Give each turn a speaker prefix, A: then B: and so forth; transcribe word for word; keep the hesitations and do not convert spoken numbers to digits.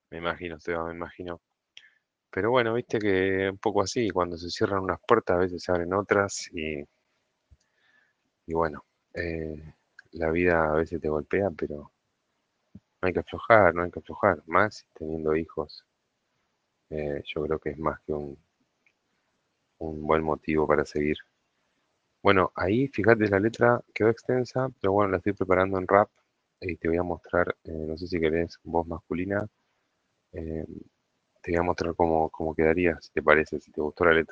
A: Me imagino, Seba, me imagino. Pero bueno, viste que un poco así, cuando se cierran unas puertas, a veces se abren otras y, y bueno, eh, la vida a veces te golpea, pero no hay que aflojar, no hay que aflojar. Más teniendo hijos, eh, yo creo que es más que un, un buen motivo para seguir. Bueno, ahí fíjate la letra quedó extensa, pero bueno, la estoy preparando en rap y te voy a mostrar, eh, no sé si querés voz masculina, eh, te voy a mostrar cómo, cómo quedaría, si te parece, si te gustó la letra.